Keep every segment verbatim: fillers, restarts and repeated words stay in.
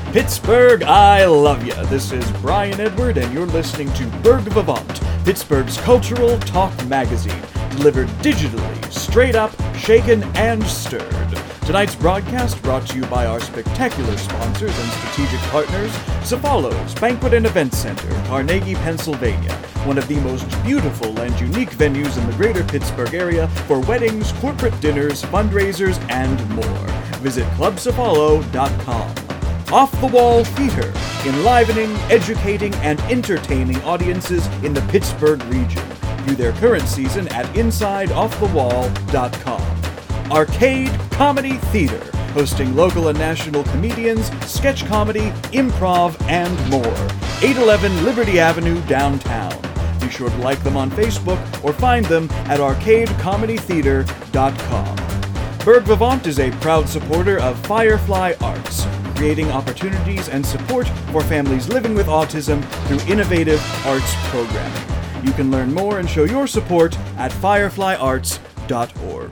Pittsburgh, I love ya. This is Brian Edward, and you're listening to Berg Vivant, Pittsburgh's cultural talk magazine, delivered digitally, straight up, shaken, and stirred. Tonight's broadcast brought to you by our spectacular sponsors and strategic partners, Cefalos Banquet and Event Center, Carnegie, Pennsylvania, one of the most beautiful and unique venues in the greater Pittsburgh area for weddings, corporate dinners, fundraisers, and more. Visit club cefalo dot com. Off the Wall Theater, enlivening, educating, and entertaining audiences in the Pittsburgh region. View their current season at inside off the wall dot com. Arcade Comedy Theater, hosting local and national comedians, sketch comedy, improv, and more. eight eleven Liberty Avenue, downtown. Be sure to like them on Facebook or find them at arcade comedy theater dot com. Berg Vivant is a proud supporter of Firefly Arts, creating opportunities and support for families living with autism through innovative arts programming. You can learn more and show your support at firefly arts dot org.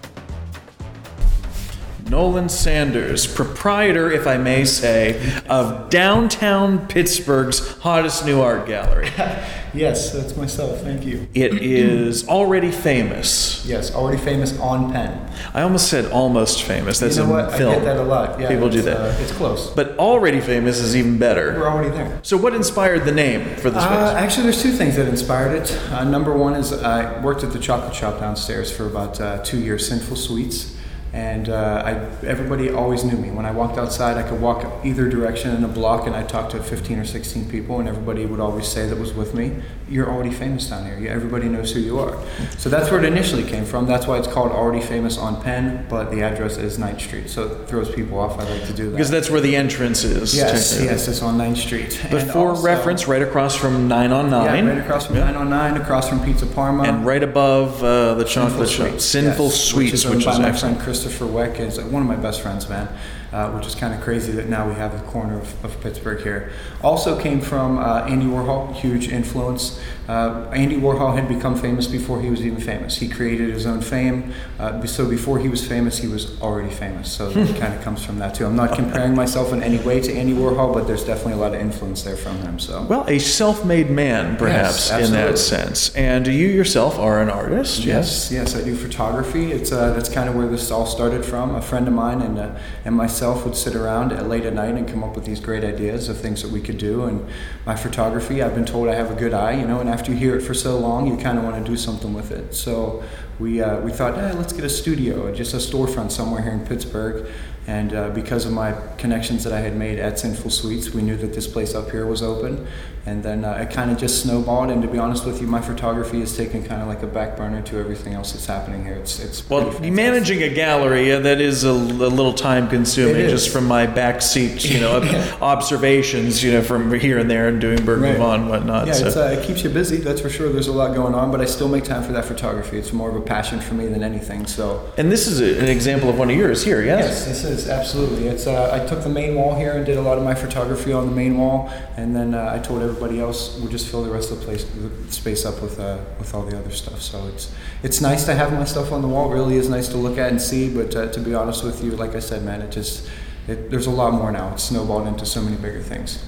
Nolan Sanders, proprietor, if I may say, of downtown Pittsburgh's hottest new art gallery. Yes, that's myself. Thank you. It is already famous. Yes, already famous on pen. I almost said almost famous. That's you know a what? film. I get that a lot. Yeah, people do that. Uh, it's close. But already famous is even better. We're already there. So what inspired the name for the space? Uh, actually, there's two things that inspired it. Uh, number one is I worked at the chocolate shop downstairs for about uh, two years, Sinful Sweets. And uh, I, everybody always knew me. When I walked outside, I could walk either direction in a block and I'd talk to fifteen or sixteen people, and everybody would always say that was with me, "You're already famous down here. Everybody knows who you are." So that's where it initially came from. That's why it's called Already Famous on Penn, but the address is ninth Street. So it throws people off. I like to do that. Because that's where the entrance is. Yes, yes, it's on ninth Street. But and for also, reference, right across from nine on nine. Yeah, right across from yeah. nine on nine, across from Pizza Parma. And right above uh, the chocolate Sinful shop. Sweets. Sinful yes, Sweets, which is, which is by my excellent. friend Christopher Weck, is one of my best friends, man. Uh, which is kind of crazy that now we have the corner of, of Pittsburgh here. Also came from uh, Andy Warhol, huge influence. Uh, Andy Warhol had become famous before he was even famous. He created his own fame. Uh, so before he was famous, he was already famous. So it kind of comes from that too. I'm not comparing myself in any way to Andy Warhol, but there's definitely a lot of influence there from him. So well, a self-made man, perhaps, yes, in that sense. And you yourself are an artist. Yes, yes, yes I do photography. It's uh, that's kind of where this all started from. A friend of mine and uh, and myself would sit around at late at night and come up with these great ideas of things that we could do. And my photography, I've been told I have a good eye, you know, and after you hear it for so long, you kind of want to do something with it. So we uh, we thought, eh, let's get a studio, just a storefront somewhere here in Pittsburgh. And uh, because of my connections that I had made at Sinful Sweets, we knew that this place up here was open. And then uh, it kind of just snowballed. And to be honest with you, my photography has taken kind of like a back burner to everything else that's happening here. It's it's well, managing a gallery uh, that is a, a little time consuming, just from my back seat, you know, observations, you know, from here and there and doing Berg Vivant right. and whatnot. Yeah, so. it's, uh, it keeps you busy. That's for sure. There's a lot going on, but I still make time for that photography. It's more of a passion for me than anything. So. And this is a, an example of one of yours here, yes? Yes, this is absolutely. It's uh, I took the main wall here and did a lot of my photography on the main wall, and then uh, I told everybody else we'll just fill the rest of the place, the space up with uh, with all the other stuff. So it's it's nice to have my stuff on the wall. It really is nice to look at and see. But uh, to be honest with you, like I said, man, it just it, there's a lot more now. It's snowballed into so many bigger things.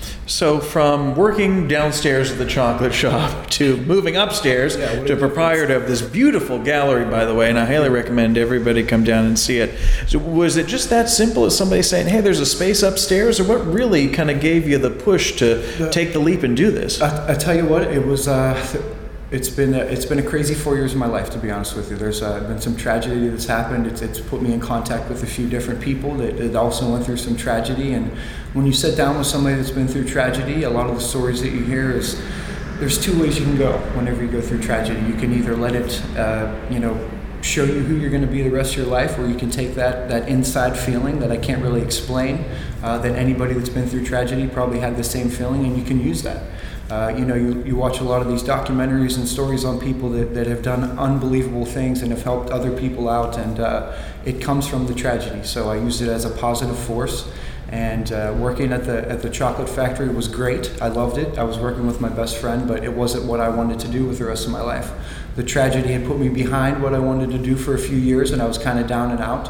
So from working downstairs at the chocolate shop to moving upstairs yeah, to proprietor of this beautiful gallery, by the way, and I highly recommend everybody come down and see it. So was it just that simple as somebody saying, hey, there's a space upstairs, or what really kind of gave you the push to the, take the leap and do this? I, I tell you what, it was... Uh, It's been a, it's been a crazy four years of my life, to be honest with you. There's uh, been some tragedy that's happened. It's, it's put me in contact with a few different people that, that also went through some tragedy. And when you sit down with somebody that's been through tragedy, a lot of the stories that you hear is there's two ways you can go whenever you go through tragedy. You can either let it, uh, you know, show you who you're going to be the rest of your life, or you can take that, that inside feeling that I can't really explain, uh, that anybody that's been through tragedy probably had the same feeling, and you can use that. Uh, you know, you, you watch a lot of these documentaries and stories on people that, that have done unbelievable things and have helped other people out, and uh, it comes from the tragedy. So I used it as a positive force. And uh, working at the at the chocolate factory was great. I loved it. I was working with my best friend, but it wasn't what I wanted to do with the rest of my life. The tragedy had put me behind what I wanted to do for a few years, and I was kind of down and out.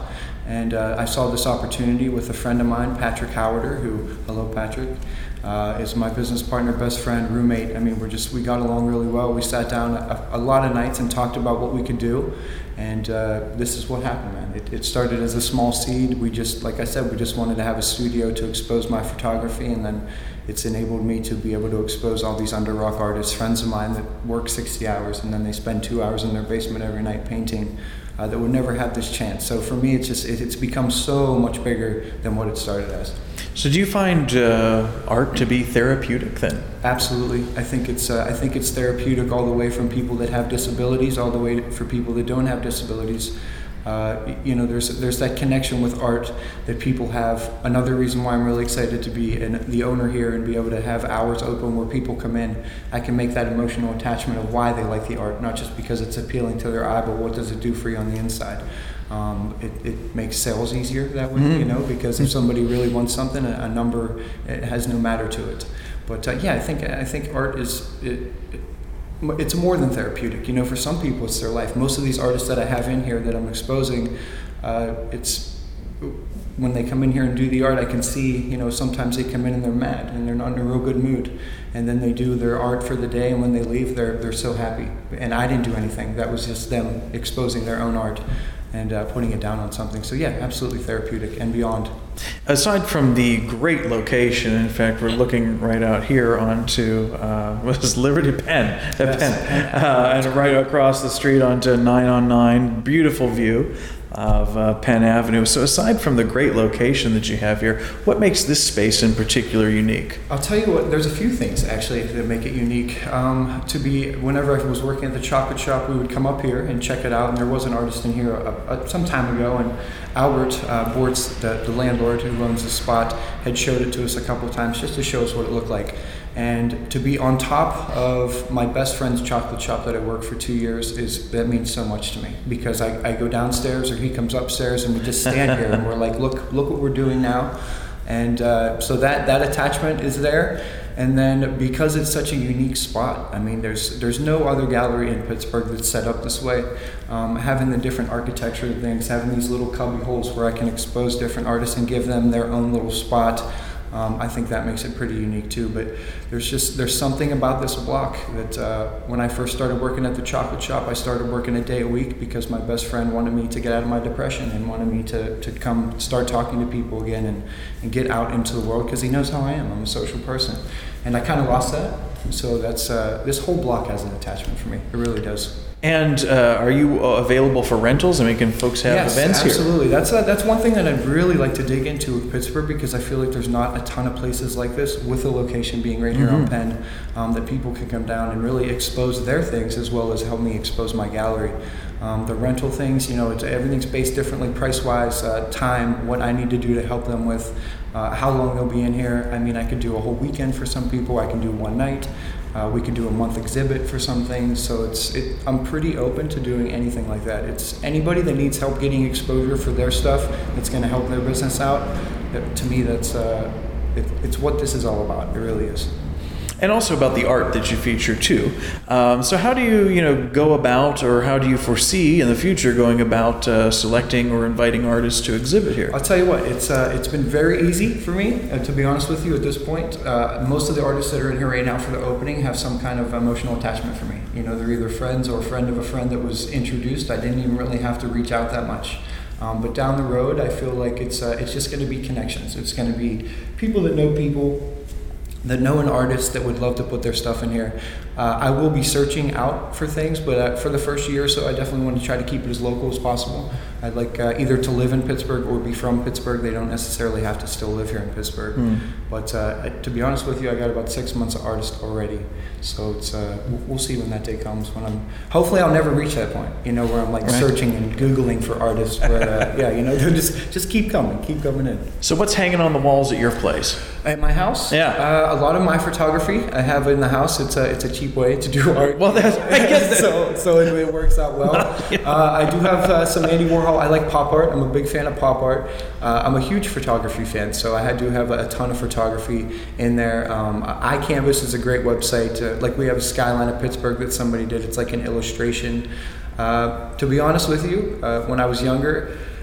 And uh, I saw this opportunity with a friend of mine, Patrick Howarder, who, hello Patrick, uh, is my business partner, best friend, roommate. I mean, we're just, we got along really well. We sat down a, a lot of nights and talked about what we could do. And uh, this is what happened, man. It, it started as a small seed. We just, like I said, we just wanted to have a studio to expose my photography, and then it's enabled me to be able to expose all these under rock artists, friends of mine that work sixty hours and then they spend two hours in their basement every night painting, uh, that would never have this chance. So for me, it's just, it, it's become so much bigger than what it started as. So do you find uh, art to be therapeutic then? Absolutely. I think it's uh, I think it's therapeutic all the way from people that have disabilities, all the way to, for people that don't have disabilities. Uh, you know, there's there's that connection with art that people have. Another reason why I'm really excited to be an, the owner here and be able to have hours open where people come in. I can make that emotional attachment of why they like the art, not just because it's appealing to their eye, but what does it do for you on the inside. Um, it, it makes sales easier that way, mm-hmm. you know, because if somebody really wants something, a, a number, it has no matter to it. But uh, yeah, I think I think art is it, it, it's more than therapeutic. You know, for some people, it's their life. Most of these artists that I have in here that I'm exposing, uh, it's when they come in here and do the art, I can see, you know, sometimes they come in and they're mad and they're not in a real good mood, and then they do their art for the day, and when they leave, they're they're so happy. And I didn't do anything. That was just them exposing their own art and uh, putting it down on something. So yeah, absolutely therapeutic and beyond. Aside from the great location, in fact, we're looking right out here onto uh, what is Liberty Penn, Yes. Penn uh, and right across the street onto nine on nine. Beautiful view of uh, Penn Avenue. So aside from the great location that you have here, what makes this space in particular unique? I'll tell you what, there's a few things actually that make it unique. Um, to be, whenever I was working at the chocolate shop, we would come up here and check it out, and there was an artist in here uh, uh, some time ago, and Albert uh, Bortz, the, the landlord who owns the spot, had showed it to us a couple of times just to show us what it looked like. And to be on top of my best friend's chocolate shop that I worked for two years, is that means so much to me, because I, I go downstairs or he comes upstairs and we just stand here and we're like, look, look what we're doing now. And uh, so that, that attachment is there. And then because it's such a unique spot, I mean, there's there's no other gallery in Pittsburgh that's set up this way. Um, having the different architecture things, having these little cubby holes where I can expose different artists and give them their own little spot. Um, I think that makes it pretty unique too. But there's just there's something about this block that uh, when I first started working at the chocolate shop, I started working a day a week because my best friend wanted me to get out of my depression and wanted me to, to come start talking to people again and, and get out into the world, because he knows how I am. I'm a social person, and I kind of lost that. So that's uh, this whole block has an attachment for me. It really does. And uh, are you available for rentals? I mean, can folks have yes, events here? Yes, absolutely. That's uh, that's one thing that I'd really like to dig into with Pittsburgh, because I feel like there's not a ton of places like this, with the location being right here mm-hmm. on Penn, um, that people can come down and really expose their things as well as help me expose my gallery. Um, the rental things, you know, it's, everything's based differently price-wise, uh, time, what I need to do to help them with, uh, how long they'll be in here. I mean, I could do a whole weekend for some people. I can do one night. Uh, we could do a month exhibit for some things. So it's, it, I'm pretty open to doing anything like that. It's anybody that needs help getting exposure for their stuff that's going to help their business out. That, to me, that's uh, it, it's what this is all about. It really is. And also about the art that you feature too. Um, so how do you, you know, go about, or how do you foresee in the future going about uh, selecting or inviting artists to exhibit here? I'll tell you what, it's uh, it's been very easy for me, uh, to be honest with you. At this point, uh, most of the artists that are in here right now for the opening have some kind of emotional attachment for me. You know, they're either friends or a friend of a friend that was introduced. I didn't even really have to reach out that much. Um, but down the road, I feel like it's uh, it's just going to be connections. It's going to be people that know people, that know an artist that would love to put their stuff in here. Uh, I will be searching out for things, but uh, for the first year or so, I definitely want to try to keep it as local as possible. I'd like uh, either to live in Pittsburgh or be from Pittsburgh. They don't necessarily have to still live here in Pittsburgh. Mm. But uh, to be honest with you, I got about six months of artist already. So it's uh, we'll see when that day comes. When I'm, hopefully I'll never reach that point, you know, where I'm like right. searching and Googling for artists. But uh, yeah, you know, just just keep coming, keep coming in. So what's hanging on the walls at your place? At my house? Yeah. Uh, a lot of my photography I have in the house. It's a it's a cheap way to do art. Well, that's, I guess so. So it, it works out well. Uh, I do have uh, some Andy Warhol. I like pop art. I'm a big fan of pop art. Uh, I'm a huge photography fan, so I had to have a, a ton of photography in there. Um, iCanvas is a great website. Uh, like we have a skyline of Pittsburgh that somebody did. It's like an illustration. Uh, to be honest with you, uh, when I was younger,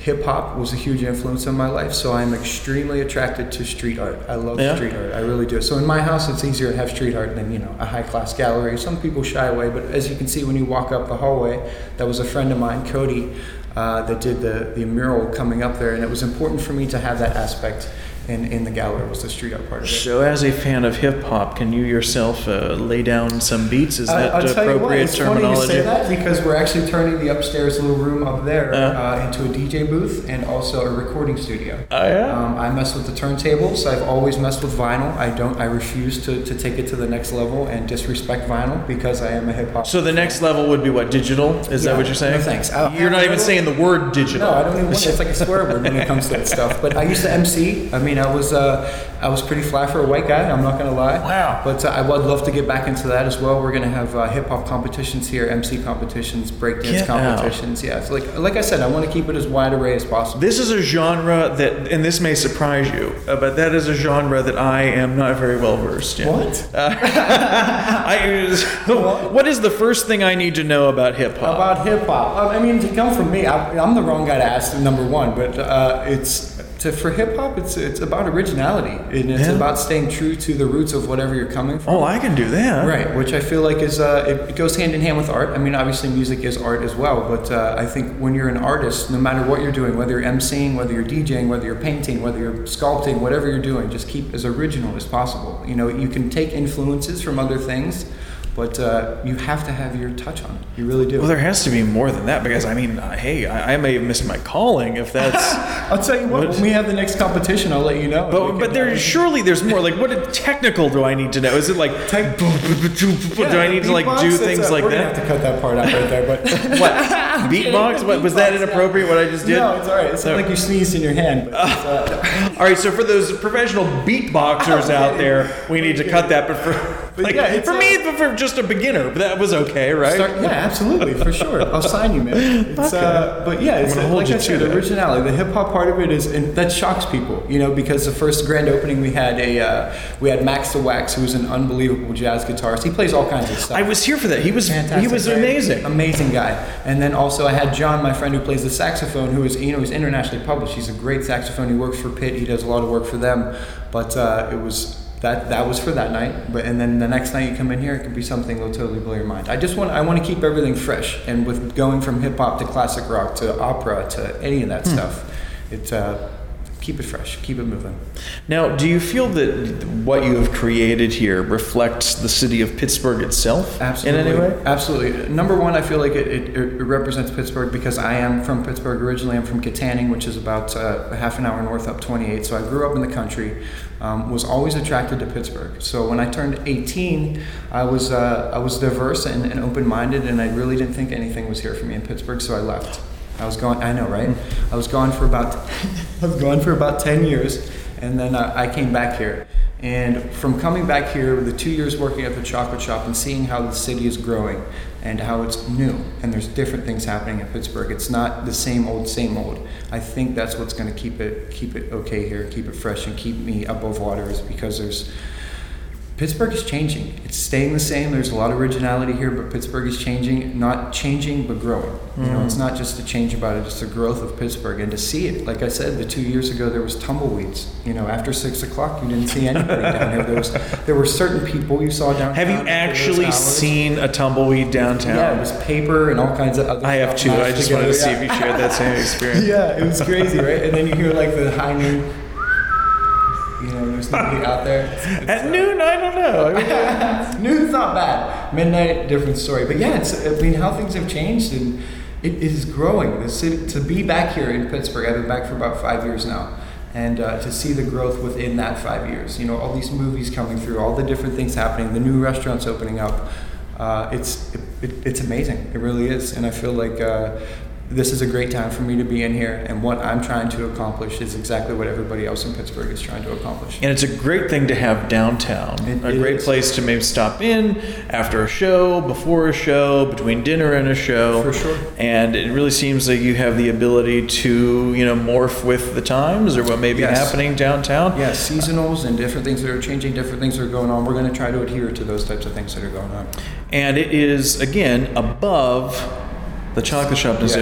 hip hop was a huge influence in my life, so I'm extremely attracted to street art. I love Yeah. street art. I really do. So in my house, it's easier to have street art than, you know, a high class gallery. Some people shy away, but as you can see when you walk up the hallway, that was a friend of mine, Cody, uh, that did the, the mural coming up there, and it was important for me to have that aspect in, in the gallery, was the street art part of it. So, as a fan of hip hop, can you yourself uh, lay down some beats? Is that I, I'll tell you what, appropriate it's terminology? funny you say that because we're actually turning the upstairs little room up there Uh. uh, into a D J booth and also a recording studio. Oh, yeah? Um, I mess with the turntables. I've always messed with vinyl. I don't. I refuse to, to take it to the next level and disrespect vinyl because I am a hip hop. So the next level would be what? Digital? Is Yeah. that what you're saying? No, thanks. I'll You're not have even a- saying the word digital. No, I don't even want it. It's like a swear word when it comes to that stuff. But I used to M C. I mean, I was uh, I was pretty fly for a white guy. I'm not gonna lie. Wow. But uh, I would love to get back into that as well. We're gonna have uh, hip hop competitions here, M C competitions, breakdance Get out. competitions. Yeah. So like like I said, I want to keep it as wide array as possible. This is a genre that, and this may surprise you, uh, but that is a genre that I am not very well versed in. What? I, what is the first thing I need to know about hip hop? About hip hop. Um, I mean, to come from me, I, I'm the wrong guy to ask. Number one, but uh, it's to, for hip hop, it's it's about originality and it's Yeah. about staying true to the roots of whatever you're coming from. Oh, I can do that. Right, which I feel like is uh, it, it goes hand in hand with art. I mean, obviously, music is art as well. But uh, I think when you're an artist, no matter what you're doing, whether you're emceeing, whether you're DJing, whether you're painting, whether you're sculpting, whatever you're doing, just keep as original as possible. You know, you can take influences from other things, but uh, you have to have your touch on it. You really do. Well, there has to be more than that because I mean, uh, hey, I, I may have missed my calling if that's. I'll tell you what, What? when we have the next competition, I'll let you know. But We but can, there uh, surely there's more. Like, what technical do I need to know? Is it like Tech- do I need to like beatbox, do that's, things uh, like we're gonna that? have to cut that part out right there. But What beatbox? What was that Beatbox, inappropriate? What I just did? no, it's all right. It sounded like you sneezed in your hand. But it's, uh, All right, so for those professional beatboxers out there, we need to cut that. But for But like, yeah, it's, for uh, me, but for just a beginner, that was okay, right? Start, yeah, absolutely, for sure. I'll sign you, man. It's, Okay. uh, but yeah, it's gonna uh, hold like you I to said, that. originality. The hip hop part of it is, and that shocks people, you know, because the first grand opening we had a uh, we had Max the Wax, who's an unbelievable jazz guitarist. He plays all kinds of stuff. I was here for that. He was Fantastic, he was right? amazing. Amazing guy. And then also I had John, my friend who plays the saxophone, who is, you know, he's internationally published. He's a great saxophone. He works for Pitt. He does a lot of work for them. But uh, it was that that was for that night. But and then the next night you come in here, it could be something that'll totally blow your mind. I just want I want to keep everything fresh. And with going from hip hop to classic rock to opera to any of that stuff, it's uh, keep it fresh, keep it moving. Now, do you feel that what you have created here reflects the city of Pittsburgh itself Absolutely. in any way? Absolutely. Number one, I feel like it, it, it represents Pittsburgh because I am from Pittsburgh originally. I'm from Kittanning, which is about uh, a half an hour north up twenty-eight. So I grew up in the country, um, was always attracted to Pittsburgh. So when I turned eighteen, I was uh, I was diverse and, and open-minded, and I really didn't think anything was here for me in Pittsburgh, so I left. I was gone. I know, right? I was gone for about I was gone for about ten years, and then uh, I came back here. And from coming back here, the two years working at the chocolate shop and seeing how the city is growing and how it's new and there's different things happening in Pittsburgh. It's not the same old, same old. I think that's what's going to keep it keep it okay here, keep it fresh, and keep me above water is because there's. Pittsburgh is changing. It's staying the same. There's a lot of originality here, but Pittsburgh is changing, not changing, but growing. You know, it's not just a change about it, it's the growth of Pittsburgh. And to see it, like I said, the two years ago, there was tumbleweeds. You know, after six o'clock, you didn't see anybody down here. There was, there were certain people you saw downtown. Have you for those actually hours. seen a tumbleweed downtown? Yeah, it was paper and all kinds of other I have stuff too. I mashed just wanted to see together. if you shared that same experience. Yeah, it was crazy, right? And then you hear like the high noon. You know, there's nobody out there. It's- it's, At uh, noon, I don't know. Noon's not bad. Midnight, different story. But yeah, it's, I mean, how things have changed and it is growing. The city, to be back here in Pittsburgh, I've been back for about five years now. And uh, to see the growth within that five years, you know, all these movies coming through, all the different things happening, the new restaurants opening up, uh, it's it, it, it's amazing. It really is. And I feel like uh, this is a great time for me to be in here, and what I'm trying to accomplish is exactly what everybody else in Pittsburgh is trying to accomplish. And it's a great thing to have downtown. It- a it great is. place to maybe stop in after a show, before a show, between dinner and a show. For sure. And it really seems like you have the ability to, you know, morph with the times or what may be Yes. happening downtown. Yeah, seasonals and different things that are changing, different things that are going on. We're going to try to adhere to those types of things that are going on. And it is, again, above the chocolate shop. Is Yes. there-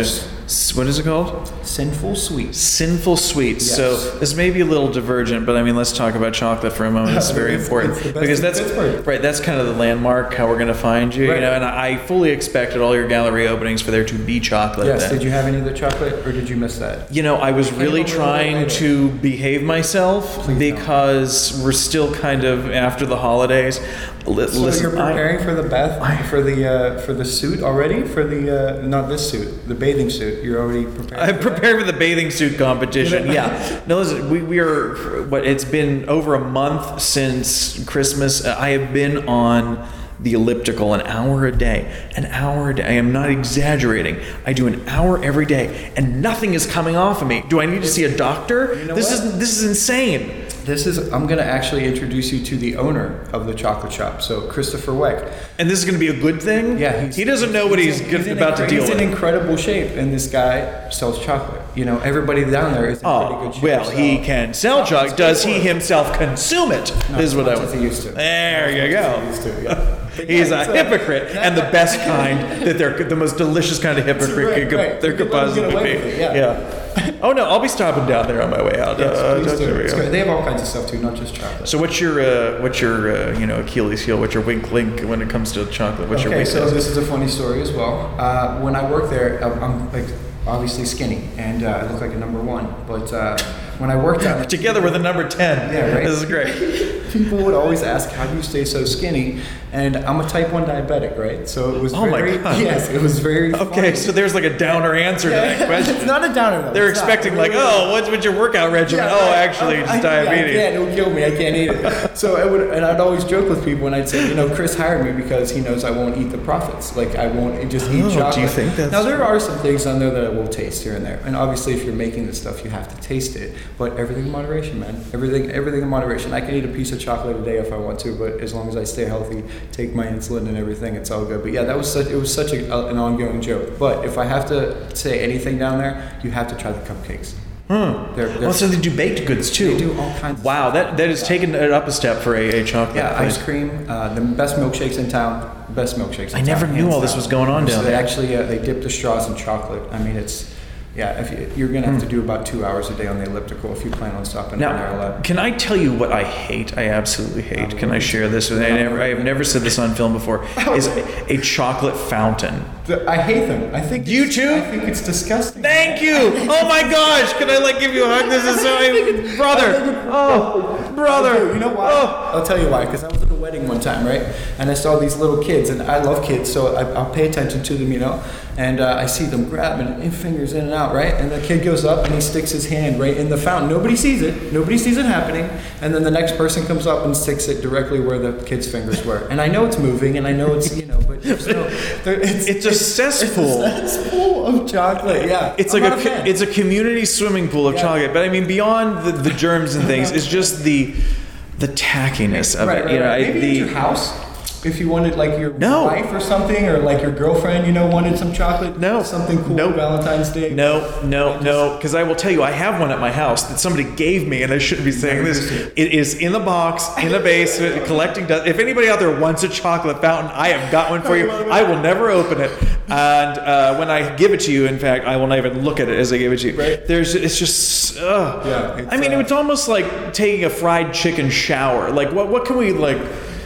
S- What is it called? Sinful Sweets. Sinful Sweets. Yes. So this may be a little divergent, but I mean, let's talk about chocolate for a moment. It's very It's- important it's the best because in that's Pittsburgh. right. That's kind of the landmark how we're going to find you. Right. You know, and I fully expected all your gallery openings for there to be chocolate. Yes. then. Did you have any of the chocolate, or did you miss that? You know, I was Came really a little bit trying later. to behave myself Please don't. because we're still kind of after the holidays. Li- So listen, you're I- preparing for the bath for the uh, for the suit already for the uh, not this suit, the bathing suit. You're already prepared. I'm for that? prepared for the bathing suit competition. You know? Yeah. No, listen, we, we are, what, it's been over a month since Christmas. Uh, I have been on the elliptical an hour a day. An hour a day. I am not exaggerating. I do an hour every day and nothing is coming off of me. Do I need to see a doctor? You know this what? is this is insane. This is. I'm going to actually introduce you to the owner of the chocolate shop. So Christopher Weck. And this is going to be a good thing? Yeah, he's, he doesn't know what he's, in- in about to incre- deal he's with. in incredible shape, and this guy sells chocolate. You know, everybody down there is in pretty Oh, good shape. well, so- he can sell No, chocolate. it's Does good he for him. himself consume it? No, This is what not I as he used to. There you Not go. as he used to, yeah. But He's yeah, a so- hypocrite, and the best kind that they're the most delicious kind of hypocrite Right, could, right. there You could can let him possibly get away be. with it, yeah. Oh no, I'll be stopping down there on my way out. Yes, Uh, please don't do. worry. It's great. They have all kinds of stuff too, not just chocolate. So what's your uh, what's your uh, you know Achilles heel? What's your wink link when it comes to chocolate? What's your Okay, weakness? so this is a funny story as well. Uh, when I worked there, I'm, I'm like obviously skinny, and uh, I look like a number one. But uh, when I worked out Together with a number ten. Yeah, right. This is great. people would always ask, "How do you stay so skinny?" And I'm a type one diabetic, right? So it was Oh my very, God. yes, it was very. Okay, funny. so there's like a downer answer to that question. It's not a downer though. They're It's not. expecting It like, really oh, what's, what's your workout regimen? Yeah, oh, right. actually, it's I, diabetes. I, I can't. It'll kill me. I can't eat it. So I would, and I'd always joke with people, and I'd say, you know, Chris hired me because he knows I won't eat the profits. Like I won't just eat Oh, do you chocolate. think that's now there true? are some things on there that I will taste here and there, and obviously if you're making this stuff, you have to taste it. But everything in moderation, man. Everything, everything in moderation. I can eat a piece of chocolate a day if I want to, but as long as I stay healthy, take my insulin and everything, it's all good. But yeah, that was such, it was such a, a, an ongoing joke. But if I have to say anything down there, you have to try the cupcakes. Hmm. They're, they're, Well, so they do baked goods too. They do all kinds of Wow, stuff. that that has taken it up a step for a, a chocolate. yeah, place. ice cream, uh, the best milkshakes in town, best milkshakes in I town. never knew hands all this down. was going on So down they there. actually, uh, they dip the straws in chocolate. I mean, it's, yeah, if you, you're going to have to do about two hours a day on the elliptical if you plan on stopping down there a Now, lot. can I tell you what I hate? I absolutely hate. Can I share this? with I never, I have never said this on film before. Is a chocolate fountain. The- I hate them. I think You it's- too? I think it's disgusting. Thank you. Oh my gosh! Can I like give you a hug? This is so, brother. Oh, brother. You know why? Oh. I'll tell you why. Because I was at a wedding one time, right? And I saw these little kids, and I love kids, so I, I'll pay attention to them, you know. And uh, I see them grabbing in fingers in and out, right? And the kid goes up and he sticks his hand right in the fountain. Nobody sees it. Nobody sees it happening. And then the next person comes up and sticks it directly where the kid's fingers were. And I know it's moving, and I know it's, you know, but there's no. There, it's, It's a cesspool. It's a cesspool of chocolate. Yeah. It's I'm like not a, fan. co- it's a community swimming pool of Yeah. chocolate. But I mean, beyond the, the germs and things, it's just the the tackiness of Right, it. right, You know, right. I- Maybe the at your house, if you wanted like your No. wife or something, or like your girlfriend, you know, wanted some chocolate. No. something cool. Nope. Valentine's Day. No, no, no. Because I will tell you, I have one at my house that somebody gave me, and I shouldn't be saying this. It is in the box, in the basement, collecting dust. If anybody out there wants a chocolate fountain, I have got one for you. I will never open it. And uh, when I give it to you, in fact, I will not even look at it as I give it to you. Right. There's, it's just, uh, Yeah, it's, I mean, uh, it's almost like taking a fried chicken shower. Like, what, what can we like?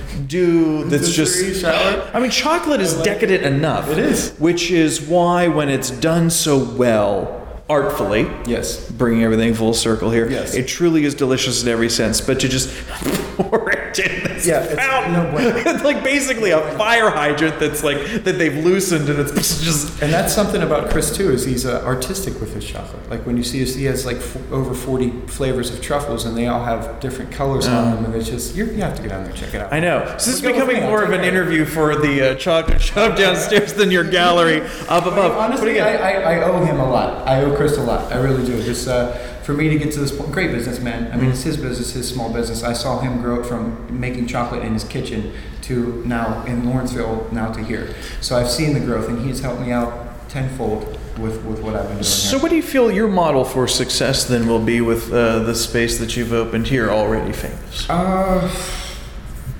do that's just Dessert shower? I mean, chocolate is like decadent enough. It is. Which is why when it's done so well, artfully, Yes. bringing everything full circle here, Yes. it truly is delicious in every sense. But to just pour it in this Yeah, it's- fountain, no bueno. it's like basically a fire hydrant that's like that they've loosened, and it's just And that's something about Chris too, is he's uh, artistic with his chocolate. Like when you see his, he has like f- over forty flavors of truffles, and they all have different colors on them, and it's just you're, you have to get down there and check it out. I know. So this is Go with becoming me, I'll more of take an care. interview for the uh, chocolate shop downstairs than your gallery up above. But Honestly, I, again, I, I owe him a lot. I owe Chris a lot. I really do. This uh, for me to get to this point, great businessman. I mean, it's his business, his small business. I saw him grow up from making chocolate in his kitchen to now in Lawrenceville, now to here. So I've seen the growth, and he's helped me out tenfold with, with what I've been doing so here. what do you feel your model for success then will be with uh, the space that you've opened here, already famous? Uh,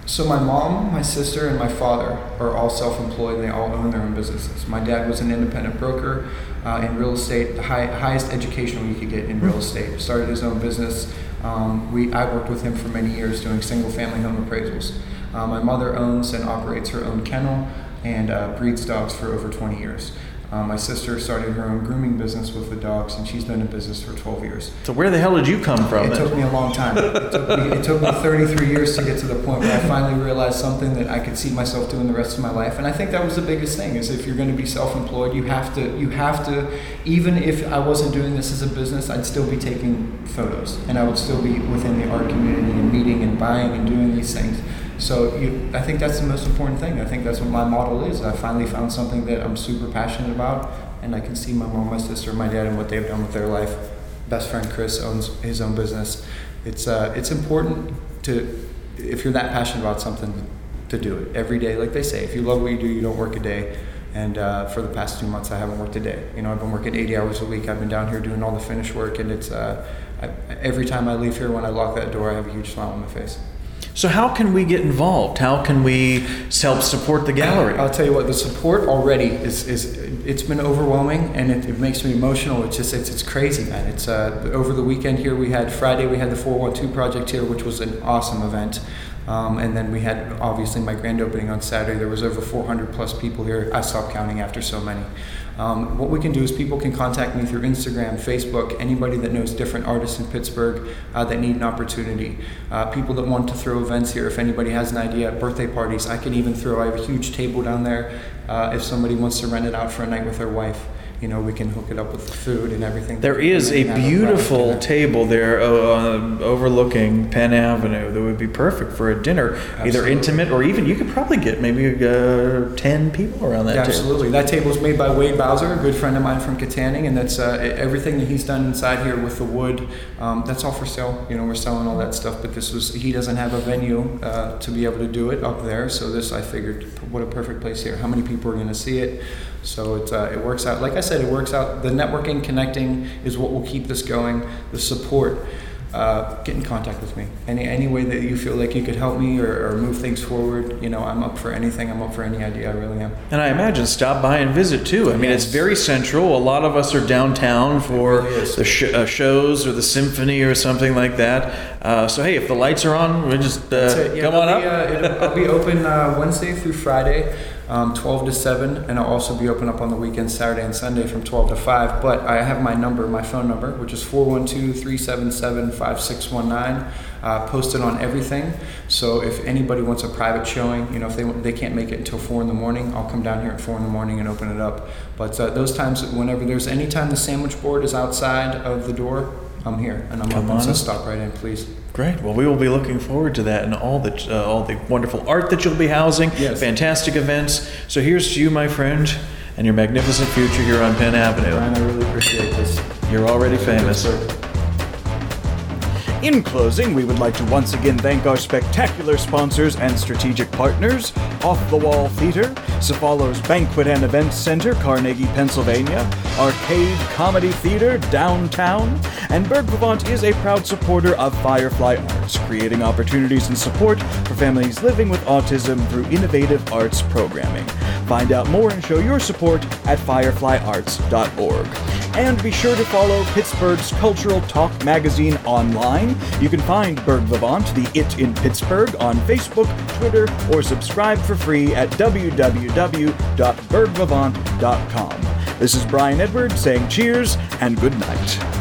So my mom, my sister, and my father are all self-employed, and they all own their own businesses. My dad was an independent broker uh, in real estate, the high, highest education you could get in real estate. Started his own business. Um, we I worked with him for many years doing single-family home appraisals. Uh, my mother owns and operates her own kennel and uh, breeds dogs for over twenty years. Uh, my sister started her own grooming business with the dogs, and she's been in business for twelve years. So where the hell did you come from? It then? took me a long time. It took me, it took me thirty-three years to get to the point where I finally realized something that I could see myself doing the rest of my life. And I think that was the biggest thing, is if you're going to be self-employed, you have to, you have to, even if I wasn't doing this as a business, I'd still be taking photos, and I would still be within the art community and meeting and buying and doing these things. So you, I think that's the most important thing. I think that's what my model is. I finally found something that I'm super passionate about, and I can see my mom, my sister, my dad, and what they've done with their life. Best friend Chris owns his own business. It's uh, it's important to, if you're that passionate about something, to do it every day. Like they say, if you love what you do, you don't work a day. And uh, for the past two months, I haven't worked a day. You know, I've been working eighty hours a week. I've been down here doing all the finish work, and it's uh, I, every time I leave here, when I lock that door, I have a huge smile on my face. So how can we get involved? How can we help support the gallery? I'll tell you what, the support already is, is it's been overwhelming, and it, it makes me emotional. It's just, it's, it's crazy, man. It's uh, over the weekend here, we had Friday, we had the four one two project here, which was an awesome event. Um, and then we had, obviously, my grand opening on Saturday. There was over four hundred plus people here. I stopped counting after so many. Um, what we can do is people can contact me through Instagram, Facebook, anybody that knows different artists in Pittsburgh uh, that need an opportunity. Uh, people that want to throw events here, if anybody has an idea, birthday parties, I can even throw, I have a huge table down there. Uh, if somebody wants to rent it out for a night with their wife, you know, we can hook it up with the food and everything. There is a beautiful table there uh, overlooking Penn Avenue that would be perfect for a dinner, absolutely. Either intimate or even, you could probably get maybe uh, ten people around that yeah, table. Absolutely. That table is made by Wade Bowser, a good friend of mine from Katanning, and that's uh, everything that he's done inside here with the wood. Um, that's all for sale. You know, we're selling all that stuff, but this was, he doesn't have a venue uh, to be able to do it up there, so this, I figured, what a perfect place here. How many people are going to see it? So it, uh, it works out. Like I said, it works out. The networking, connecting is what will keep this going. The support, uh, get in contact with me. Any any way that you feel like you could help me or, or move things forward, you know, I'm up for anything. I'm up for any idea. I really am. And I imagine stop by and visit too. I mean, yes. It's very central. A lot of us are downtown for really the sh- uh, shows or the symphony or something like that. Uh, so hey, if the lights are on, we just uh, yeah, come on be, up. Uh, I'll be open uh, Wednesday through Friday. Um, twelve to seven, and I'll also be open up on the weekends, Saturday and Sunday from twelve to five. But I have my number, my phone number, which is four one two, three seven seven, five six one nine, uh, posted on everything. So if anybody wants a private showing, you know, if they they can't make it until four in the morning, I'll come down here at four in the morning and open it up. But uh, those times, whenever there's any time the sandwich board is outside of the door, I'm here and I'm come open. On. So stop right in, please. Great. Well, we will be looking forward to that and all the uh, all the wonderful art that you'll be housing. Yes. Fantastic events. So here's to you, my friend, and your magnificent future here on Penn Avenue. Brian, I really appreciate this. You're already famous. In closing, we would like to once again thank our spectacular sponsors and strategic partners, Off the Wall Theater, Cephalo's Banquet and Events Center, Carnegie, Pennsylvania, Arcade Comedy Theater, downtown, and Berg Vivant is a proud supporter of Firefly Arts, creating opportunities and support for families living with autism through innovative arts programming. Find out more and show your support at firefly arts dot org. And be sure to follow Pittsburgh's Cultural Talk magazine online. You can find Berg Vivant, the It in Pittsburgh, on Facebook, Twitter, or subscribe for free at w w w dot berg vivant dot com. This is Brian Edward saying cheers and good night.